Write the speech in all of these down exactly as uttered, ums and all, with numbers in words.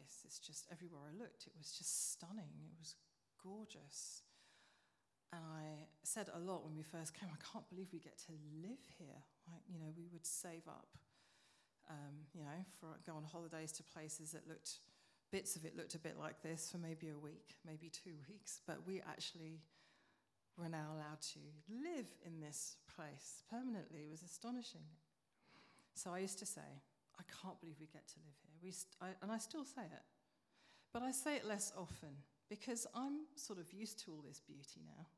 place. It's just everywhere I looked, it was just stunning. It was gorgeous. And I said a lot when we first came, I can't believe we get to live here. Like, you know, we would save up, um, you know, for go on holidays to places that looked, bits of it looked a bit like this for maybe a week, maybe two weeks. But we actually were now allowed to live in this place permanently. It was astonishing. So I used to say, I can't believe we get to live here. We st- I, and I still say it. But I say it less often because I'm sort of used to all this beauty now.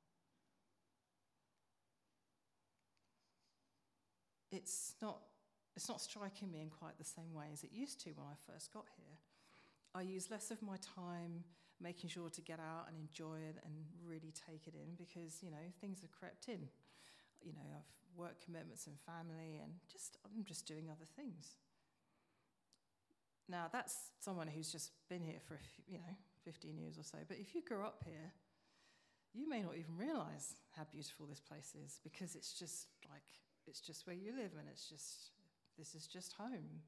It's not, it's not striking me in quite the same way as it used to when I first got here. I use less of my time making sure to get out and enjoy it and really take it in because, you know, things have crept in. You know, I've work commitments and family and just I'm just doing other things. Now, that's someone who's just been here for, a few, you know, fifteen years or so. But if you grew up here, you may not even realise how beautiful this place is because it's just like, it's just where you live and it's just, this is just home.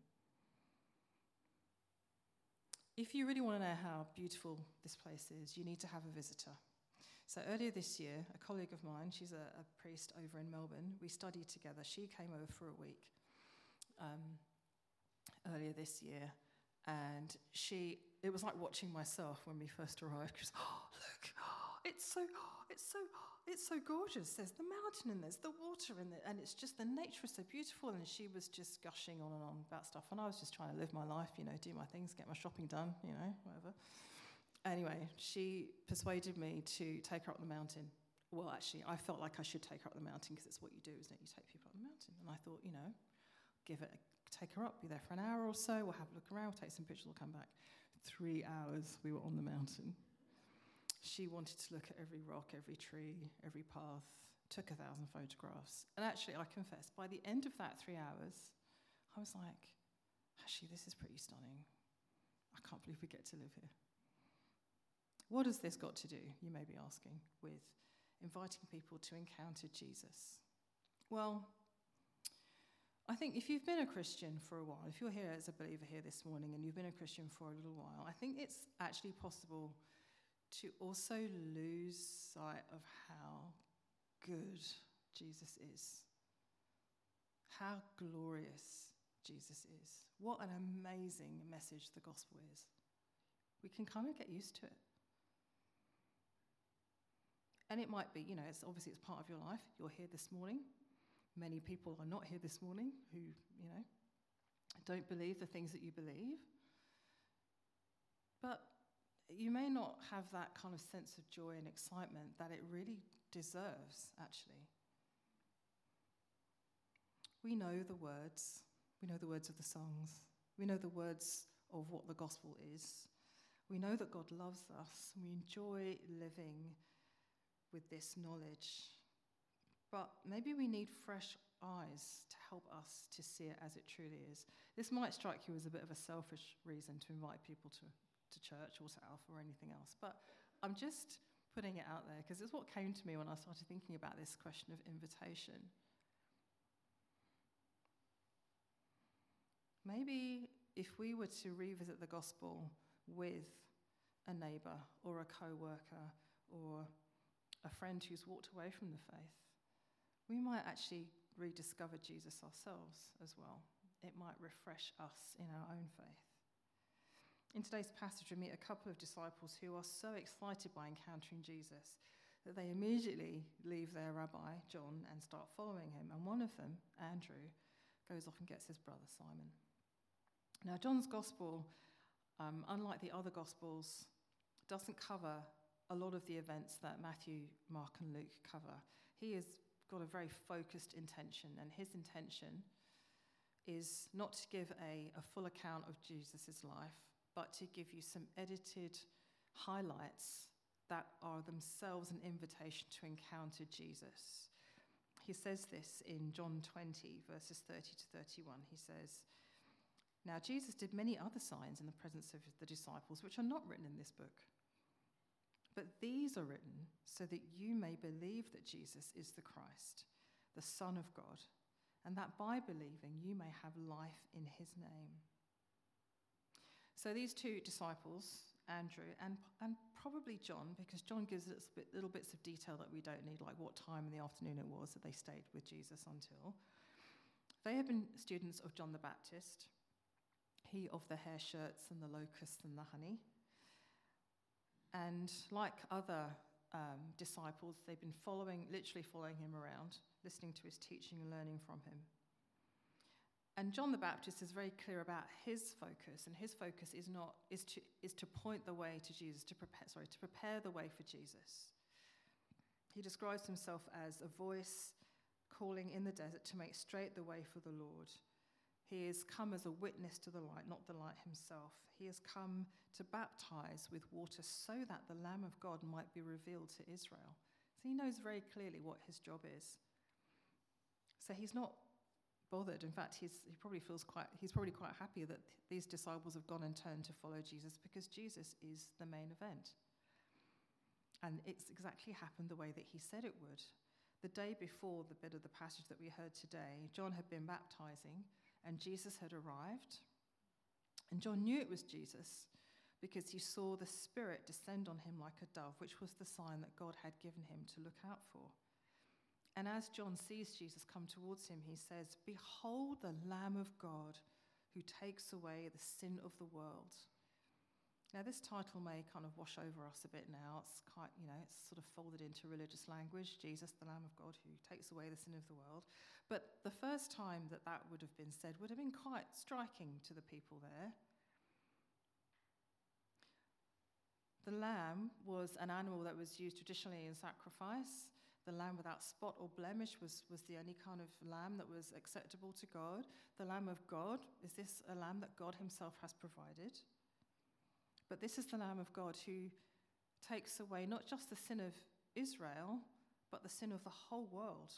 If you really want to know how beautiful this place is, you need to have a visitor. So earlier this year, a colleague of mine, she's a, a priest over in Melbourne, we studied together. She came over for a week um, earlier this year. And she, it was like watching myself when we first arrived. She was, oh, look, oh, it's so, oh, it's so, oh, it's so gorgeous. There's the mountain and there's the water and, the, and it's just the nature is so beautiful. And she was just gushing on and on about stuff. And I was just trying to live my life, you know, do my things, get my shopping done, you know, whatever. Anyway, she persuaded me to take her up the mountain. Well, actually, I felt like I should take her up the mountain because it's what you do, isn't it? You take people up the mountain. And I thought, you know, give it a take her up, be there for an hour or so, we'll have a look around, we'll take some pictures, we'll come back. Three hours we were on the mountain. She wanted to look at every rock, every tree, every path, took a thousand photographs. And actually, I confess, by the end of that three hours, I was like, actually, this is pretty stunning. I can't believe we get to live here. What has this got to do, you may be asking, with inviting people to encounter Jesus? Well, I think if you've been a Christian for a while, if you're here as a believer here this morning and you've been a Christian for a little while, I think it's actually possible to also lose sight of how good Jesus is, how glorious Jesus is, what an amazing message the gospel is. We can kind of get used to it. And it might be, you know, it's obviously it's part of your life. You're here this morning. Many people are not here this morning who, you know, don't believe the things that you believe. But you may not have that kind of sense of joy and excitement that it really deserves, actually. We know the words. We know the words of the songs. We know the words of what the gospel is. We know that God loves us, and we enjoy living with this knowledge. But maybe we need fresh eyes to help us to see it as it truly is. This might strike you as a bit of a selfish reason to invite people to, to church or to Alpha or anything else, but I'm just putting it out there because it's what came to me when I started thinking about this question of invitation. Maybe if we were to revisit the gospel with a neighbour or a co-worker or a friend who's walked away from the faith, we might actually rediscover Jesus ourselves as well. It might refresh us in our own faith. In today's passage, we meet a couple of disciples who are so excited by encountering Jesus that they immediately leave their rabbi, John, and start following him. And one of them, Andrew, goes off and gets his brother Simon. Now, John's gospel, um, unlike the other gospels, doesn't cover a lot of the events that Matthew, Mark, and Luke cover. He has got a very focused intention, and his intention is not to give a, a full account of Jesus' life, but to give you some edited highlights that are themselves an invitation to encounter Jesus. He says this in John twenty, verses thirty to thirty-one. He says, "Now Jesus did many other signs in the presence of the disciples, which are not written in this book. But these are written so that you may believe that Jesus is the Christ, the Son of God, and that by believing you may have life in his name." So these two disciples, Andrew and, and probably John, because John gives us bit, little bits of detail that we don't need, like what time in the afternoon it was that they stayed with Jesus until. They had been students of John the Baptist, he of the hair shirts and the locusts and the honey. And like other um, disciples, they've been following, literally following him around, listening to his teaching and learning from him. And John the Baptist is very clear about his focus, and his focus is not is to is to point the way to Jesus, to prepare sorry, to prepare the way for Jesus. He describes himself as a voice calling in the desert to make straight the way for the Lord. He has come as a witness to the light, not the light himself. He has come to baptize with water so that the Lamb of God might be revealed to Israel. So he knows very clearly what his job is. So he's not bothered. In fact, he's, he probably feels quite, he's probably quite happy that these disciples have gone and turned to follow Jesus, because Jesus is the main event. And it's exactly happened the way that he said it would. The day before the bit of the passage that we heard today, John had been baptizing and Jesus had arrived. And John knew it was Jesus because he saw the Spirit descend on him like a dove, which was the sign that God had given him to look out for. And as John sees Jesus come towards him, he says, "Behold the Lamb of God who takes away the sin of the world." Now, this title may kind of wash over us a bit now. It's quite, you know, it's sort of folded into religious language. Jesus, the Lamb of God who takes away the sin of the world. But the first time that that would have been said would have been quite striking to the people there. The lamb was an animal that was used traditionally in sacrifice. The lamb without spot or blemish was, was the only kind of lamb that was acceptable to God. The Lamb of God, is this a lamb that God himself has provided? But this is the Lamb of God who takes away not just the sin of Israel, but the sin of the whole world.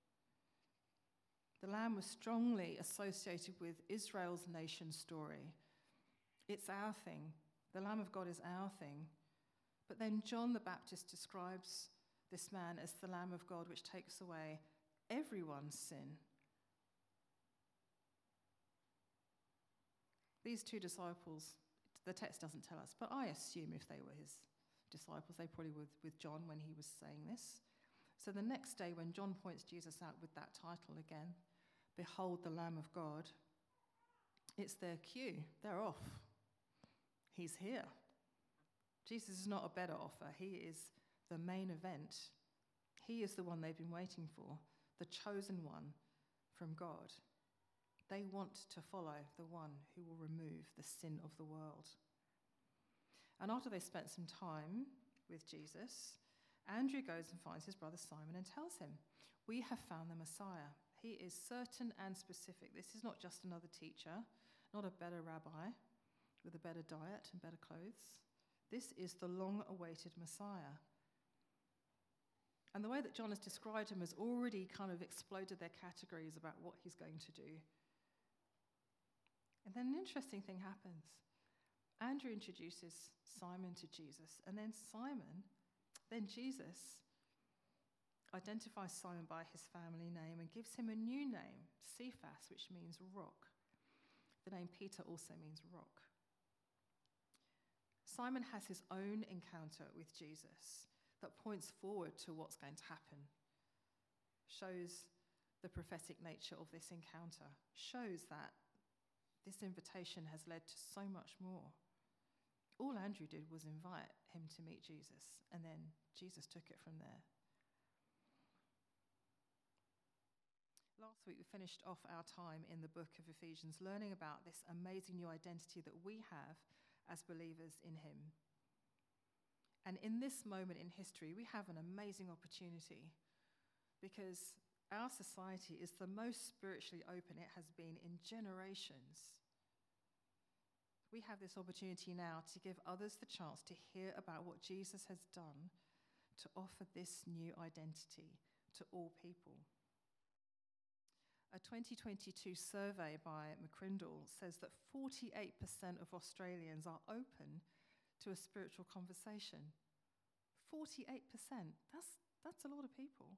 The lamb was strongly associated with Israel's nation story. It's our thing. The Lamb of God is our thing. But then John the Baptist describes this man as the Lamb of God which takes away everyone's sin. These two disciples, the text doesn't tell us, but I assume if they were his disciples, they probably were with John when he was saying this. So the next day when John points Jesus out with that title again, "Behold the Lamb of God," it's their cue. They're off. He's here. Jesus is not a better offer. He is the main event. He is the one they've been waiting for, the chosen one from God. They want to follow the one who will remove the sin of the world. And after they spent some time with Jesus, Andrew goes and finds his brother Simon and tells him, "We have found the Messiah." He is certain and specific. This is not just another teacher, not a better rabbi with a better diet and better clothes. This is the long-awaited Messiah. And the way that John has described him has already kind of exploded their categories about what he's going to do. And then an interesting thing happens. Andrew introduces Simon to Jesus, and then Simon, then Jesus, identifies Simon by his family name and gives him a new name, Cephas, which means rock. The name Peter also means rock. Simon has his own encounter with Jesus that points forward to what's going to happen, shows the prophetic nature of this encounter, shows that this invitation has led to so much more. All Andrew did was invite him to meet Jesus, and then Jesus took it from there. Last week we finished off our time in the book of Ephesians learning about this amazing new identity that we have as believers in him. And in this moment in history, we have an amazing opportunity because our society is the most spiritually open it has been in generations. We have this opportunity now to give others the chance to hear about what Jesus has done to offer this new identity to all people. A twenty twenty-two survey by McCrindle says that forty-eight percent of Australians are open to a spiritual conversation. forty-eight percent. That's, that's a lot of people.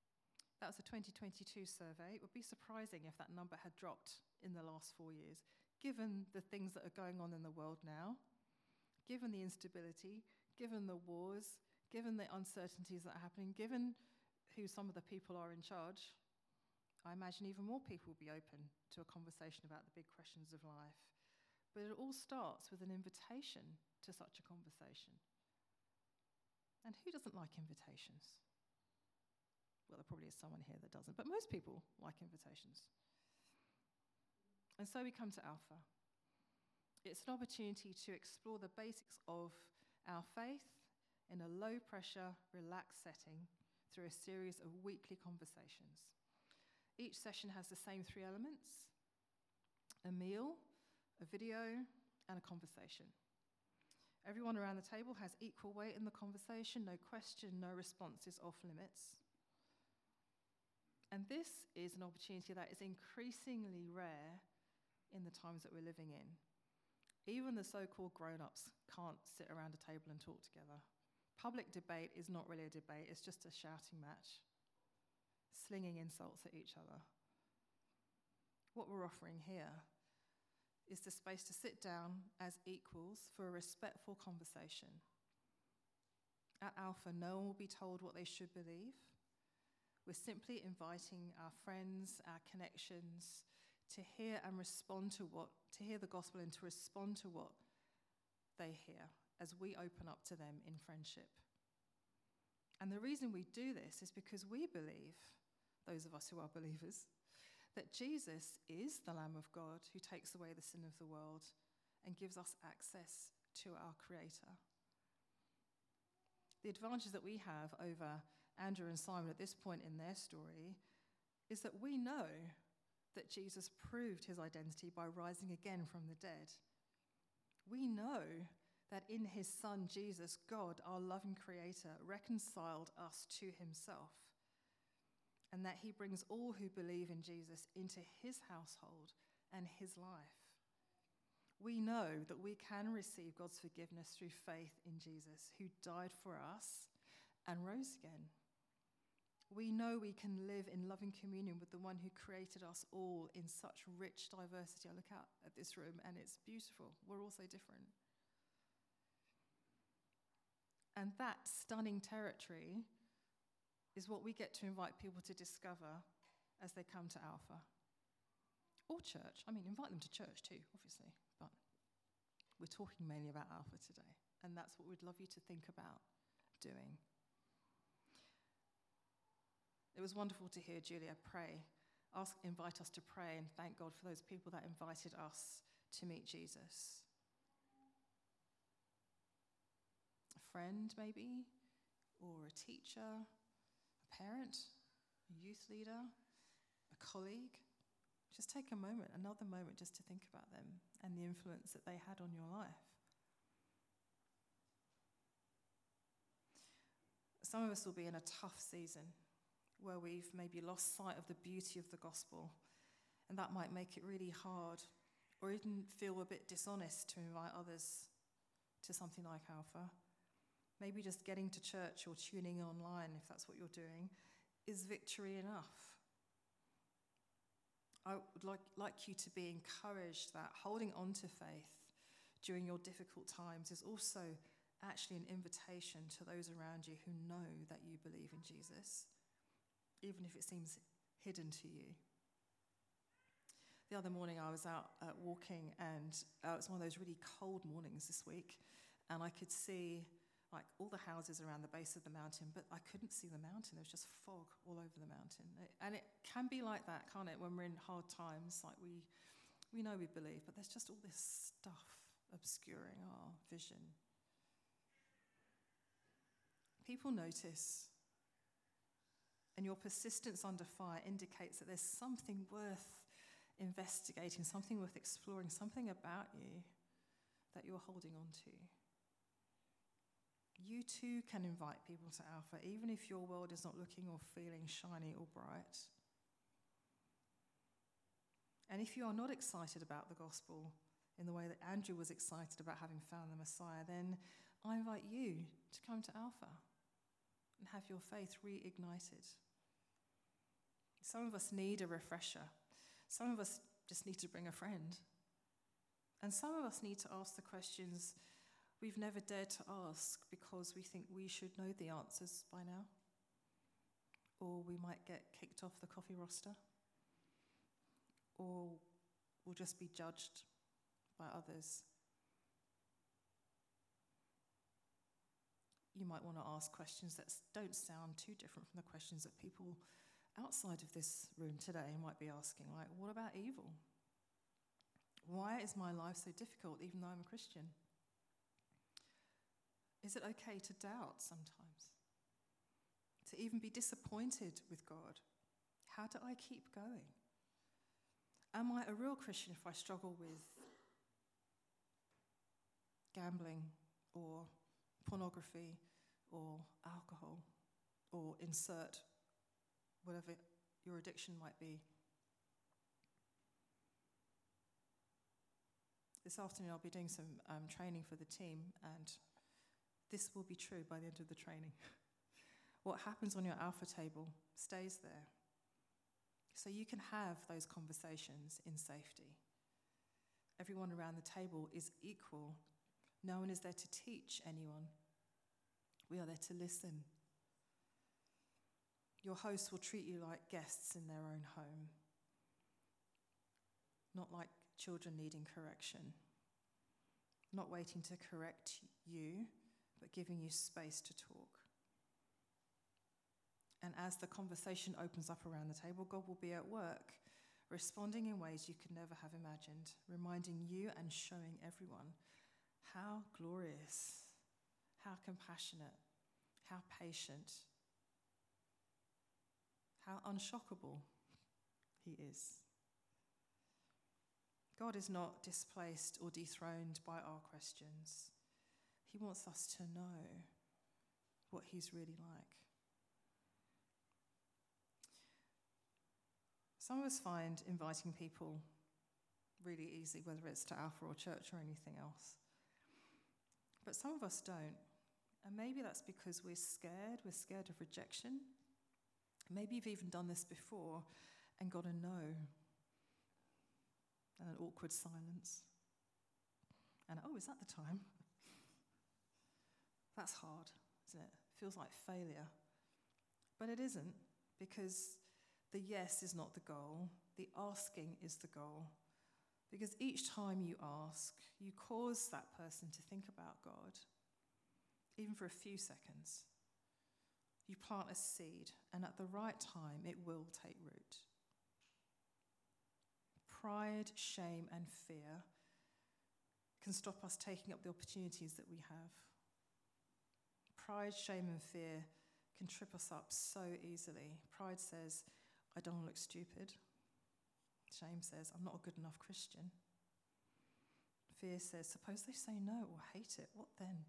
That was a twenty twenty-two survey. It would be surprising if that number had dropped in the last four years, given the things that are going on in the world now, given the instability, given the wars, given the uncertainties that are happening, given who some of the people are in charge, I imagine even more people will be open to a conversation about the big questions of life. But it all starts with an invitation to such a conversation. And who doesn't like invitations? Well, there probably is someone here that doesn't, but most people like invitations. And so we come to Alpha. It's an opportunity to explore the basics of our faith in a low-pressure, relaxed setting through a series of weekly conversations. Each session has the same three elements: a meal, a video, and a conversation. Everyone around the table has equal weight in the conversation, no question, no response is off limits. And this is an opportunity that is increasingly rare in the times that we're living in. Even the so-called grown-ups can't sit around a table and talk together. Public debate is not really a debate, it's just a shouting match, slinging insults at each other. What we're offering here is the space to sit down as equals for a respectful conversation. At Alpha, no one will be told what they should believe. We're simply inviting our friends, our connections, to hear and respond to what, to hear the gospel and to respond to what they hear as we open up to them in friendship. And the reason we do this is because we believe, those of us who are believers, that Jesus is the Lamb of God who takes away the sin of the world and gives us access to our Creator. The advantage that we have over Andrew and Simon at this point in their story is that we know that Jesus proved his identity by rising again from the dead. We know that in his Son, Jesus, God, our loving Creator, reconciled us to himself, and that he brings all who believe in Jesus into his household and his life. We know that we can receive God's forgiveness through faith in Jesus, who died for us and rose again. We know we can live in loving communion with the one who created us all in such rich diversity. I look out at this room and it's beautiful. We're all so different. And that stunning territory is what we get to invite people to discover as they come to Alpha. Or church. I mean, invite them to church too, obviously. But we're talking mainly about Alpha today. And that's what we'd love you to think about doing. It was wonderful to hear Julia pray, ask, invite us to pray and thank God for those people that invited us to meet Jesus. A friend, maybe, or a teacher, a parent, a youth leader, a colleague. Just take a moment, another moment, just to think about them and the influence that they had on your life. Some of us will be in a tough season where we've maybe lost sight of the beauty of the gospel, and that might make it really hard or even feel a bit dishonest to invite others to something like Alpha. Maybe just getting to church or tuning online, if that's what you're doing, is victory enough. I would like, like you to be encouraged that holding on to faith during your difficult times is also actually an invitation to those around you who know that you believe in Jesus, even if it seems hidden to you. The other morning I was out uh, walking, and uh, it was one of those really cold mornings this week, and I could see like all the houses around the base of the mountain, but I couldn't see the mountain. There was just fog all over the mountain. It, and it can be like that, can't it, when we're in hard times, like we, we know we believe, but there's just all this stuff obscuring our vision. People notice. And your persistence under fire indicates that there's something worth investigating, something worth exploring, something about you that you're holding on to. You too can invite people to Alpha, even if your world is not looking or feeling shiny or bright. And if you are not excited about the gospel in the way that Andrew was excited about having found the Messiah, then I invite you to come to Alpha and have your faith reignited. Some of us need a refresher. Some of us just need to bring a friend. And some of us need to ask the questions we've never dared to ask because we think we should know the answers by now. Or we might get kicked off the coffee roster. Or we'll just be judged by others. You might want to ask questions that don't sound too different from the questions that people outside of this room today might be asking, like, what about evil? Why is my life so difficult even though I'm a Christian? Is it okay to doubt sometimes? To even be disappointed with God? How do I keep going? Am I a real Christian if I struggle with gambling or pornography or alcohol or insert whatever your addiction might be? This afternoon I'll be doing some um, training for the team, and this will be true by the end of the training. What happens on your alpha table stays there. So you can have those conversations in safety. Everyone around the table is equal. No one is there to teach anyone. We are there to listen. Your host will treat you like guests in their own home, not like children needing correction, not waiting to correct you, but giving you space to talk. And as the conversation opens up around the table, God will be at work, responding in ways you could never have imagined, reminding you and showing everyone how glorious, how compassionate, how patient, how unshockable he is. God is not displaced or dethroned by our questions. He wants us to know what he's really like. Some of us find inviting people really easy, whether it's to Alpha or church or anything else. But some of us don't. And maybe that's because we're scared. We're scared of rejection. Maybe you've even done this before and got a no. And an awkward silence. And, oh, is that the time? That's hard, isn't it? Feels like failure. But it isn't, because the yes is not the goal. The asking is the goal. Because each time you ask, you cause that person to think about God, even for a few seconds. You plant a seed, and at the right time, it will take root. Pride, shame, and fear can stop us taking up the opportunities that we have. Pride, shame, and fear can trip us up so easily. Pride says, I don't want to look stupid. Shame says, I'm not a good enough Christian. Fear says, suppose they say no or hate it, what then?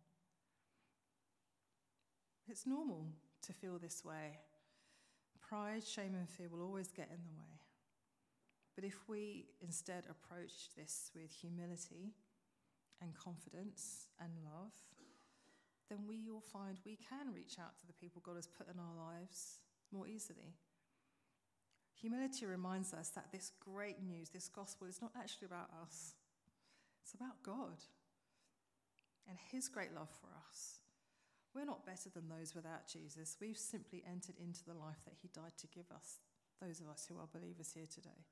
It's normal to feel this way. Pride, shame, and fear will always get in the way. But if we instead approach this with humility and confidence and love, then we will find we can reach out to the people God has put in our lives more easily. Humility reminds us that this great news, this gospel, is not actually about us. It's about God and his great love for us. We're not better than those without Jesus. We've simply entered into the life that he died to give us, those of us who are believers here today.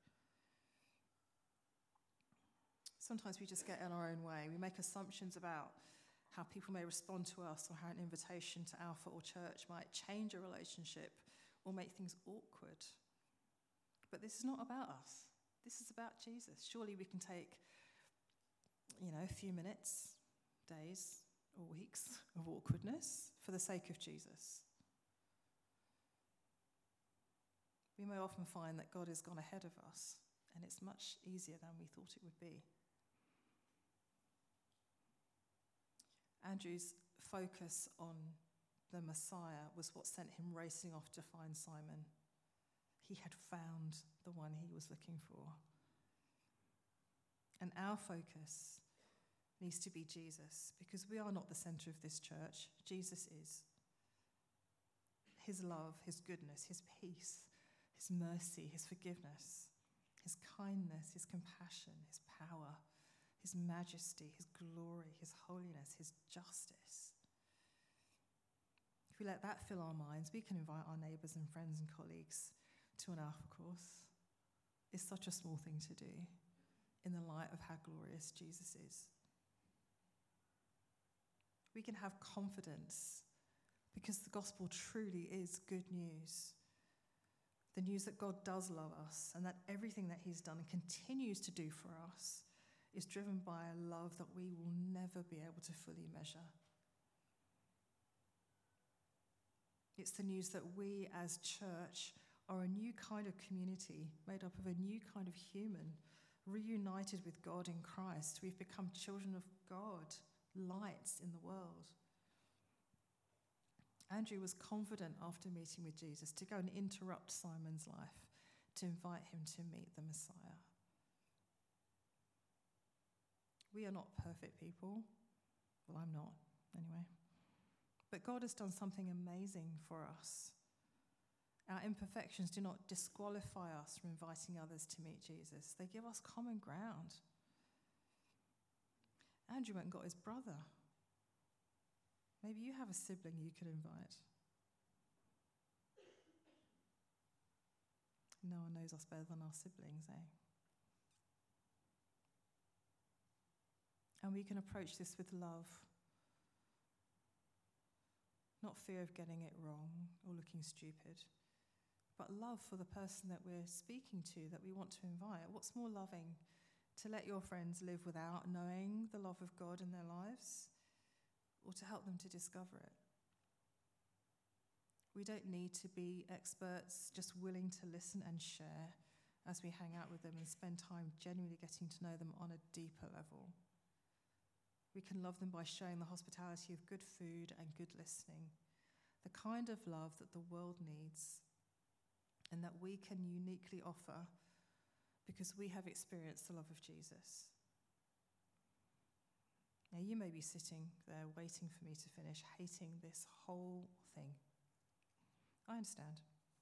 Sometimes we just get in our own way. We make assumptions about how people may respond to us, or how an invitation to Alpha or church might change a relationship or make things awkward. But this is not about us. This is about Jesus. Surely we can take, you know, a few minutes, days, or weeks of awkwardness for the sake of Jesus. We may often find that God has gone ahead of us, and it's much easier than we thought it would be. Andrew's focus on the Messiah was what sent him racing off to find Simon. He had found the one he was looking for. And our focus needs to be Jesus, because we are not the center of this church. Jesus is. His love, his goodness, his peace, his mercy, his forgiveness, his kindness, his compassion, his power, his his majesty, his glory, his holiness, his justice. If we let that fill our minds, we can invite our neighbours and friends and colleagues to an Alpha course. It's such a small thing to do in the light of how glorious Jesus is. We can have confidence because the gospel truly is good news. The news that God does love us and that everything that he's done and continues to do for us is driven by a love that we will never be able to fully measure. It's the news that we as church are a new kind of community made up of a new kind of human, reunited with God in Christ. We've become children of God, lights in the world. Andrew was confident after meeting with Jesus to go and interrupt Simon's life, to invite him to meet the Messiah. We are not perfect people. Well, I'm not, anyway. But God has done something amazing for us. Our imperfections do not disqualify us from inviting others to meet Jesus. They give us common ground. Andrew went and got his brother. Maybe you have a sibling you could invite. No one knows us better than our siblings, eh? And we can approach this with love. Not fear of getting it wrong or looking stupid, but love for the person that we're speaking to, that we want to invite. What's more loving? To let your friends live without knowing the love of God in their lives, or to help them to discover it? We don't need to be experts, just willing to listen and share as we hang out with them and spend time genuinely getting to know them on a deeper level. We can love them by showing the hospitality of good food and good listening, the kind of love that the world needs and that we can uniquely offer because we have experienced the love of Jesus. Now, you may be sitting there waiting for me to finish, hating this whole thing. I understand.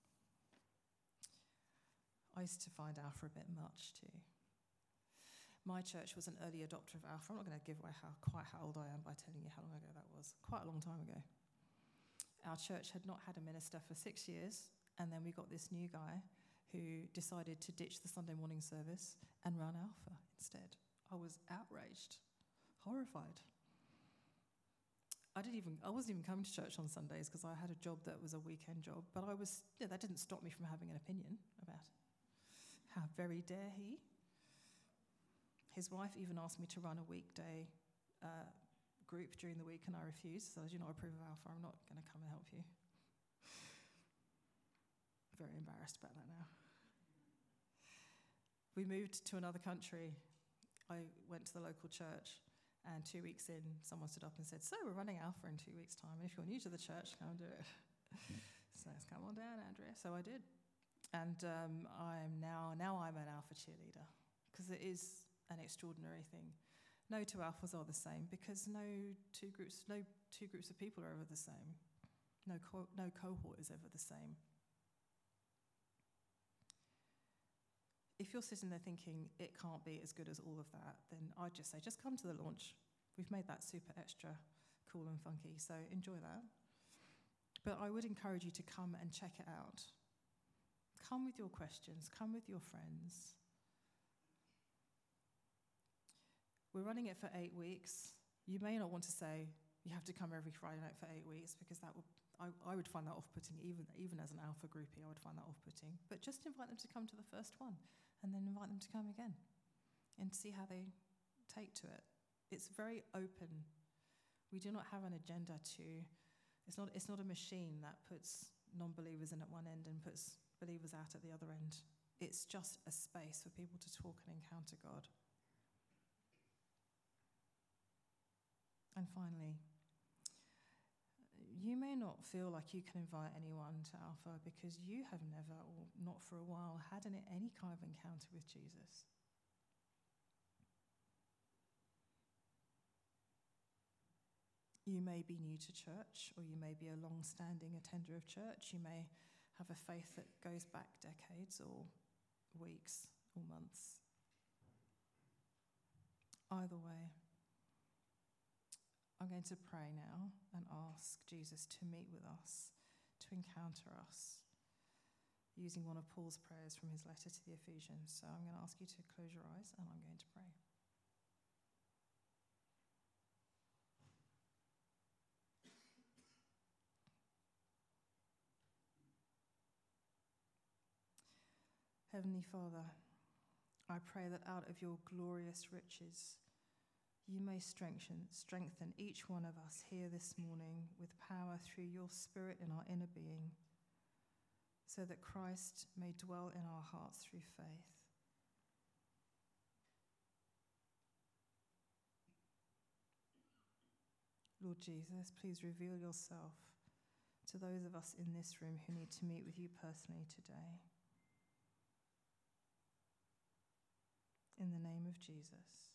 I used to find Alpha a bit much too. My church was an early adopter of Alpha. I'm not going to give away how, quite how old I am by telling you how long ago that was. Quite a long time ago. Our church had not had a minister for six years, and then we got this new guy who decided to ditch the Sunday morning service and run Alpha instead. I was outraged, horrified. I didn't even. I wasn't even coming to church on Sundays because I had a job that was a weekend job. But I was. Yeah, that didn't stop me from having an opinion about it. How very dare he? His wife even asked me to run a weekday uh, group during the week, and I refused. So I do not approve of Alpha. I'm not going to come and help you. Very embarrassed about that now. We moved to another country. I went to the local church, and two weeks in, someone stood up and said, "So we're running Alpha in two weeks' time. And if you're new to the church, come and do it." So let's come on down, Andrea. So I did, and um, I'm now now I'm an Alpha cheerleader because it is an extraordinary thing. No two Alphas are the same because no two groups no two groups of people are ever the same. No co- no cohort is ever the same. If you're sitting there thinking it can't be as good as all of that, then I'd just say just come to the launch. We've made that super extra cool and funky, so enjoy that. But I would encourage you to come and check it out. Come with your questions, come with your friends. We're running it for eight weeks. You may not want to say you have to come every Friday night for eight weeks because that would I, I would find that off-putting, even even as an Alpha groupie, I would find that off-putting. But just invite them to come to the first one and then invite them to come again and see how they take to it. It's very open. We do not have an agenda to, it's not, it's not a machine that puts non-believers in at one end and puts believers out at the other end. It's just a space for people to talk and encounter God. And finally, you may not feel like you can invite anyone to Alpha because you have never, or not for a while, had any, any kind of encounter with Jesus. You may be new to church, or you may be a long-standing attender of church. You may have a faith that goes back decades or weeks or months. Either way, I'm going to pray now and ask Jesus to meet with us, to encounter us, using one of Paul's prayers from his letter to the Ephesians. So I'm going to ask you to close your eyes and I'm going to pray. Heavenly Father, I pray that out of your glorious riches, you may strengthen, strengthen each one of us here this morning with power through your Spirit in our inner being, so that Christ may dwell in our hearts through faith. Lord Jesus, please reveal yourself to those of us in this room who need to meet with you personally today. In the name of Jesus.